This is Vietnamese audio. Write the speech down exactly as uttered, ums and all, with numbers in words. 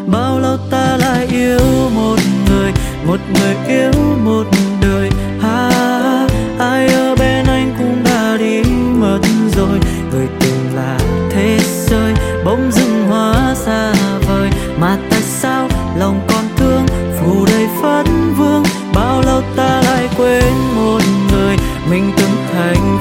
bao lâu ta lại yêu một người, một người yêu một đời. Ha, ai ở bên anh cũng đã đi mất rồi, người từng là thế giới bỗng dưng hóa xa vời. Mà tại sao lòng còn thương phủ đầy phấn vương, bao lâu ta lại quên một người mình từng thành